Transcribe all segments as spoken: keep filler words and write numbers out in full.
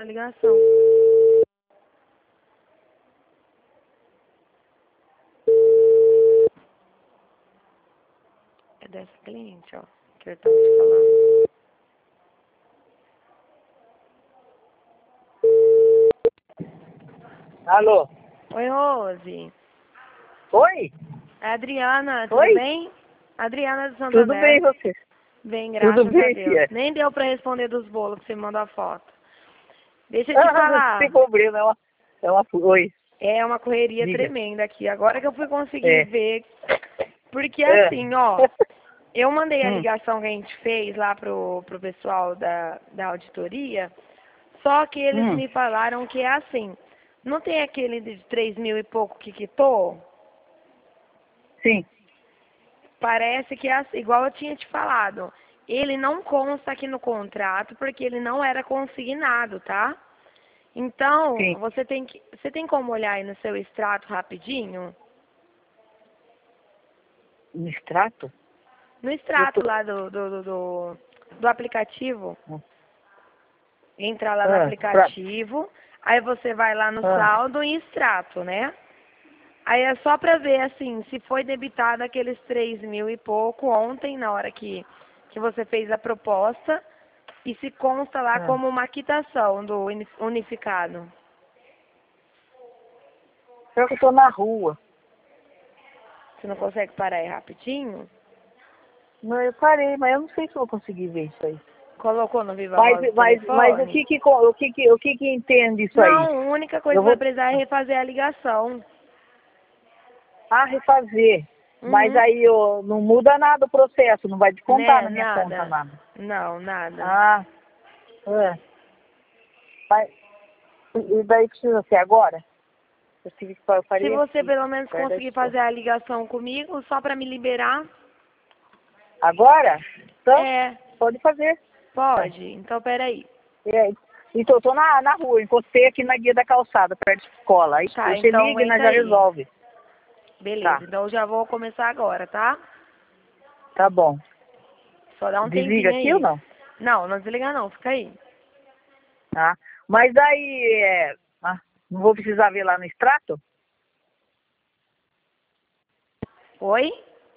ligação. É dessa cliente, ó, que eu tava te falando. Alô? Oi, Rose. Oi? É a Adriana, tudo Oi? bem? Adriana do Tudo bem, Santander. você? Bem, Tudo graças a bem, Deus. filha? Nem deu pra responder dos bolos que você me mandou a foto. Deixa eu te Ah, não tem falar. problema, é uma... É uma... Oi, É uma correria diga. tremenda aqui. Agora que eu fui conseguir É. ver. Porque É. assim, ó. Eu mandei a hum, ligação que a gente fez lá pro, pro pessoal da, da auditoria. Só que eles hum, me falaram que é assim. Não tem aquele de três mil e pouco que quitou? sim, Parece que é assim, igual eu tinha te falado. Ele não consta aqui no contrato porque ele não era consignado, tá? Então, sim. você tem que, você tem como olhar aí no seu extrato rapidinho? No extrato? No Eu tô... extrato lá do, do, do, do, do aplicativo. Entra lá no Ah, pra... aplicativo, aí você vai lá no ah, saldo e extrato, né? Aí é só pra ver, assim, se foi debitado aqueles três mil e pouco ontem, na hora que, que você fez a proposta, e se consta lá ah. como uma quitação do uni- unificado. Pior que eu tô na rua. Você não consegue parar aí rapidinho? Não, eu parei, mas eu não sei se eu vou conseguir ver isso aí. Colocou no Viva Mas, Voz do mas, mas o telefone? que que, co- o que que, o que que entende isso aí? Não, a única coisa Eu que vai vou, precisar é refazer a ligação. ah, refazer. Mas Uhum. aí eu, não muda nada o processo, não vai descontar Né? na minha conta Nada. nada. Não, nada. Ah, é. Mas, e daí precisa ser agora? Eu tive que eu Se parei você aqui, pelo menos perto da conseguir escola. fazer a ligação comigo, só pra me liberar, Agora? Então, é, pode fazer. Ué, pode. Então, peraí. é, então, eu tô na, na rua, encostei aqui na guia da calçada, perto da escola. Aí Tá, você então liga e nós entra já aí. resolve. Beleza, Tá, então eu já vou começar agora, tá? tá bom. Só dá um Desliga tempinho aqui ou aí. não? Não, não desliga não, fica aí. Tá. Mas aí, é, ah, não vou precisar ver lá no extrato? Oi?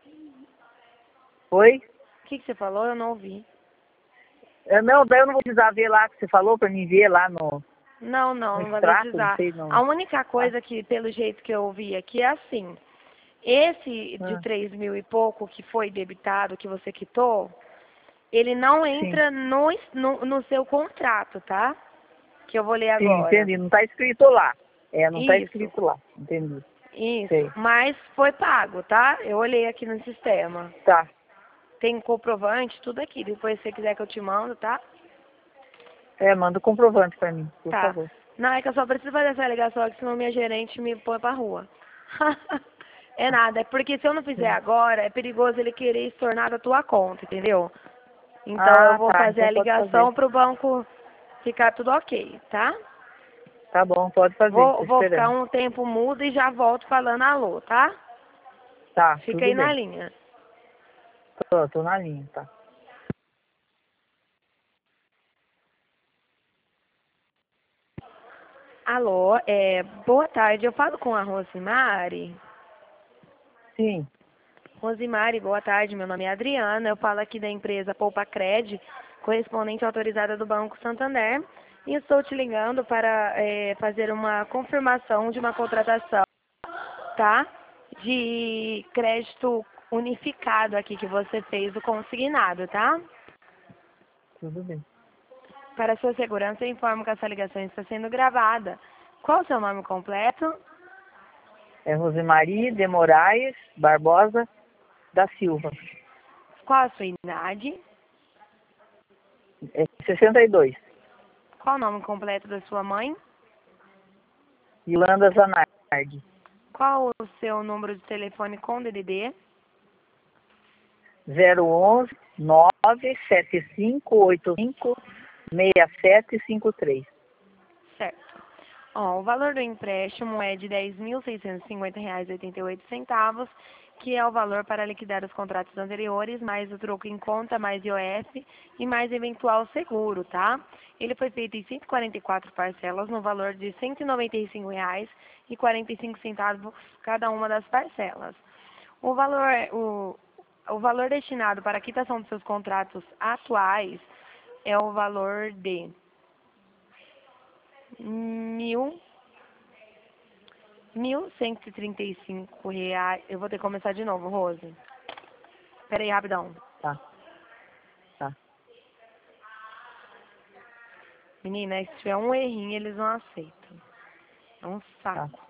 Oi? O que, que você falou? Eu não ouvi. É, não, daí eu não vou precisar ver lá que você falou pra mim ver lá no, Não, não, no não vai extrato, não precisar. sei, A não. única Ah, coisa que, pelo jeito que eu ouvi aqui, é assim. Esse de ah, três mil e pouco que foi debitado, que você quitou, ele não sim, entra no, no, no seu contrato, tá? Que eu vou ler sim, agora. entendi. Não tá escrito lá. É, não tá Isso, escrito lá. Entendi. isso. Sei. Mas foi pago, tá? Eu olhei aqui no sistema. Tá. Tem comprovante, tudo aqui. Depois, se você quiser que eu te mando, tá? É, manda o comprovante pra mim, por Tá. favor. Não, é que eu só preciso fazer essa ligação aqui, senão minha gerente me põe pra rua. É nada, é porque se eu não fizer Sim. agora, é perigoso ele querer estornar da tua conta, entendeu? Então eu Ah, vou tá. fazer Então a pode fazer. ligação pro banco ficar tudo ok, tá? Tá bom, pode fazer. Tô Vou, vou ficar esperando. um tempo mudo e já volto falando alô, tá? Tá, Fica tudo aí na bem. linha. Tô, tô na linha, tá. Alô, é, boa tarde, eu falo com a Rosimari. Sim. Rosimari, boa tarde, meu nome é Adriana, eu falo aqui da empresa Poupa Cred, correspondente autorizada do Banco Santander, e estou te ligando para é, fazer uma confirmação de uma contratação, tá? De crédito unificado aqui que você fez, o consignado, tá? Tudo bem. Para sua segurança, eu informo que essa ligação está sendo gravada. Qual o seu nome completo? É Rosemarie de Moraes Barbosa da Silva. Qual a sua idade? É sessenta e dois. Qual o nome completo da sua mãe? Yolanda Zanardi. Qual o seu número de telefone com D D D? zero onze nove sete cinco oito cinco seis sete cinco três. Certo. Ó, o valor do empréstimo é de dez mil seiscentos e cinquenta reais e oitenta e oito centavos, que é o valor para liquidar os contratos anteriores, mais o troco em conta, mais I O F e mais eventual seguro, tá? Ele foi feito em cento e quarenta e quatro parcelas, no valor de cento e noventa e cinco reais e quarenta e cinco centavos cada uma das parcelas. O valor, o, o valor destinado para a quitação dos seus contratos atuais é o valor de mil, mil cento e trinta e cinco reais. Eu vou ter que começar de novo, Rose. Pera aí, rapidão. Tá, tá. Menina, se tiver um errinho, eles não aceitam. É um Tá. saco.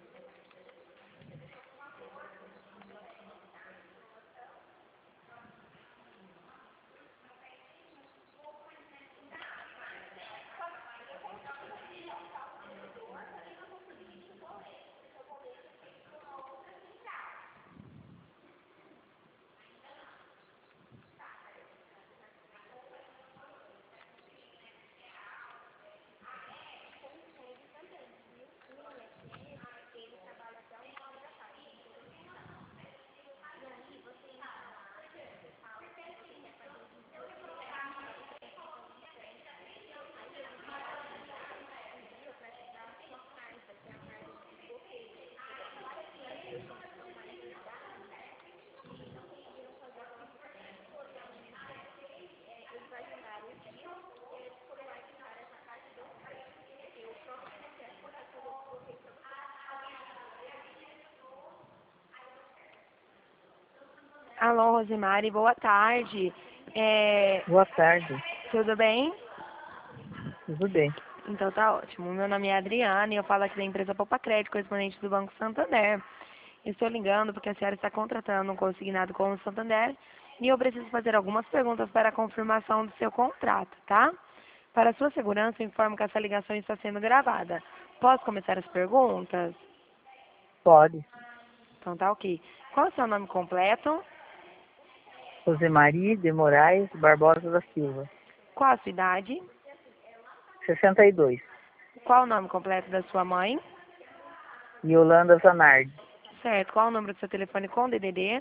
Alô, Rosemary, boa tarde. É, Boa tarde. tudo bem? Tudo bem. Então tá ótimo. Meu nome é Adriana e eu falo aqui da empresa Poupa Crédito, correspondente do Banco Santander. Estou ligando porque a senhora está contratando um consignado com o Santander e eu preciso fazer algumas perguntas para a confirmação do seu contrato, tá? Para sua segurança, eu informo que essa ligação está sendo gravada. Posso começar as perguntas? Pode. Então tá ok. Qual é o seu nome completo? Rosemarie de Moraes Barbosa da Silva. Qual a sua idade? sessenta e dois. Qual o nome completo da sua mãe? Yolanda Zanardi. Certo. Qual o número do seu telefone com D D D?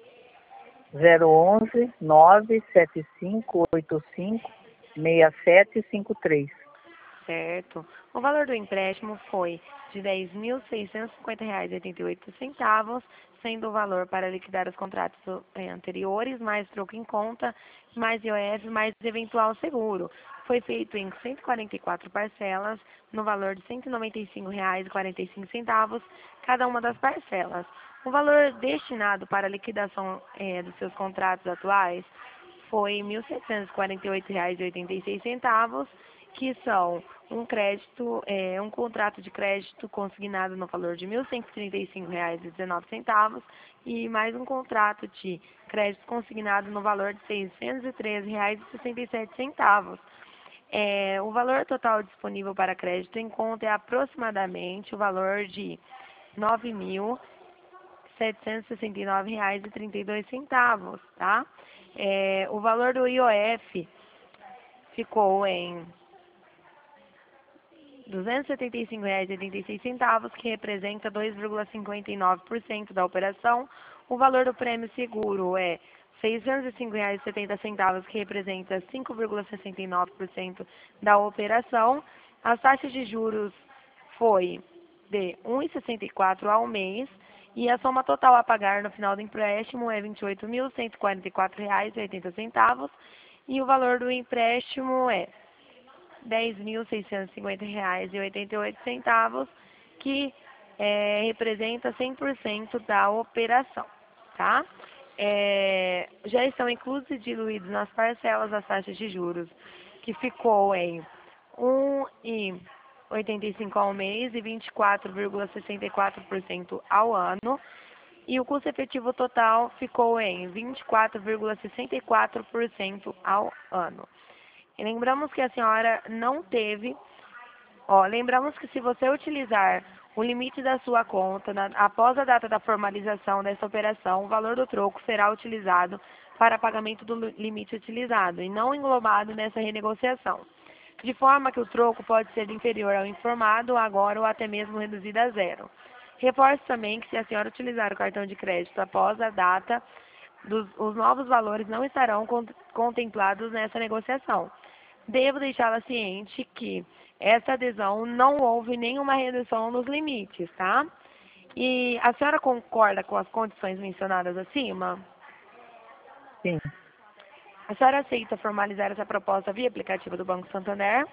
zero onze, nove sete cinco oito cinco, seis sete cinco três. Certo. O valor do empréstimo foi de dez mil seiscentos e cinquenta reais e oitenta e oito centavos, sendo o valor para liquidar os contratos eh, anteriores, mais troco em conta, mais I O F, mais eventual seguro. Foi feito em cento e quarenta e quatro parcelas, no valor de cento e noventa e cinco reais e quarenta e cinco centavos, cada uma das parcelas. O valor destinado para a liquidação eh, dos seus contratos atuais foi mil setecentos e quarenta e oito reais e oitenta e seis centavos, que são um crédito, é, um contrato de crédito consignado no valor de mil cento e trinta e cinco reais e dezenove centavos e mais um contrato de crédito consignado no valor de seiscentos e treze reais e sessenta e sete centavos. É, o valor total disponível para crédito em conta é aproximadamente o valor de nove mil setecentos e sessenta e nove reais e trinta e dois centavos, tá? É, o valor do I O F ficou em duzentos e setenta e cinco reais e oitenta e seis centavos, que representa dois vírgula cinquenta e nove por cento da operação. O valor do prêmio seguro é seiscentos e cinco reais e setenta centavos, que representa cinco vírgula sessenta e nove por cento da operação. As taxas de juros foi de um vírgula sessenta e quatro ao mês e a soma total a pagar no final do empréstimo é vinte e oito mil cento e quarenta e quatro reais e oitenta centavos e o valor do empréstimo é dez mil seiscentos e cinquenta reais e oitenta e oito centavos, que é, representa cem por cento da operação, tá? É, já estão inclusos e diluídos nas parcelas as taxas de juros, que ficou em um vírgula oitenta e cinco por cento ao mês e vinte e quatro vírgula sessenta e quatro por cento ao ano, e o custo efetivo total ficou em vinte e quatro vírgula sessenta e quatro por cento ao ano. E lembramos que a senhora não teve, ó, lembramos que se você utilizar o limite da sua conta na, após a data da formalização dessa operação, o valor do troco será utilizado para pagamento do limite utilizado e não englobado nessa renegociação. de forma que o troco pode ser inferior ao informado agora ou até mesmo reduzido a zero. Reforço também que se a senhora utilizar o cartão de crédito após a data, dos, os novos valores não estarão cont contemplados nessa negociação. Devo deixá-la ciente que essa adesão não houve nenhuma redução nos limites, tá? E a senhora concorda com as condições mencionadas acima? Sim. A senhora aceita formalizar essa proposta via aplicativo do Banco Santander?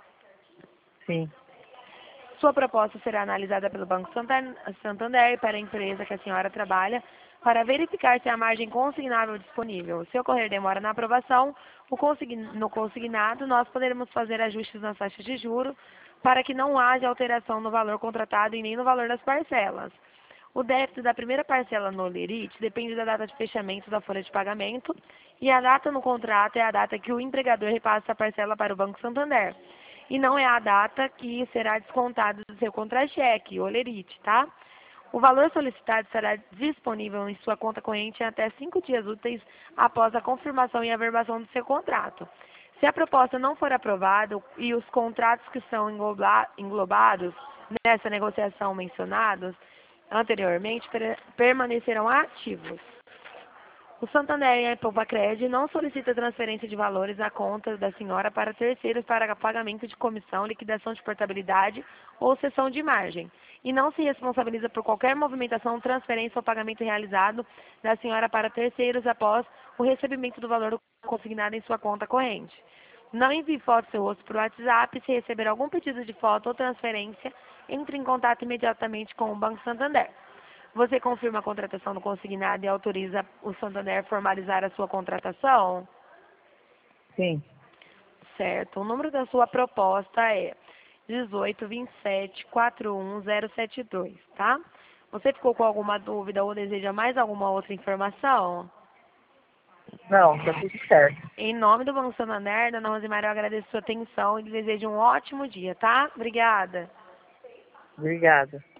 Sim. Sua proposta será analisada pelo Banco Santander e para a empresa que a senhora trabalha para verificar se há margem consignável disponível. Se ocorrer demora na aprovação, o consign... no consignado, nós poderemos fazer ajustes nas taxas de juros para que não haja alteração no valor contratado e nem no valor das parcelas. O débito da primeira parcela no Olerite depende da data de fechamento da folha de pagamento e a data no contrato é a data que o empregador repassa a parcela para o Banco Santander. E não é a data que será descontado do seu contra-cheque, Olerite, tá? O valor solicitado estará disponível em sua conta corrente em até cinco dias úteis após a confirmação e averbação do seu contrato. Se a proposta não for aprovada e os contratos que são englobados nessa negociação mencionados anteriormente permanecerão ativos. O Santander e a Poupa-Cred não solicita transferência de valores na conta da senhora para terceiros para pagamento de comissão, liquidação de portabilidade ou cessão de margem. E não se responsabiliza por qualquer movimentação, transferência ou pagamento realizado da senhora para terceiros após o recebimento do valor consignado em sua conta corrente. Não envie foto do seu rosto por WhatsApp. Se receber algum pedido de foto ou transferência, entre em contato imediatamente com o Banco Santander. Você confirma a contratação do consignado e autoriza o Santander a formalizar a sua contratação? Sim. Certo. O número da sua proposta é dezoito, vinte e sete, quarenta e um, zero sete dois, tá? Você ficou com alguma dúvida ou deseja mais alguma outra informação? Não, tá tudo certo. Em nome do Banco Santander, dona Rosemary, eu agradeço a sua atenção e desejo um ótimo dia, tá? Obrigada. Obrigada.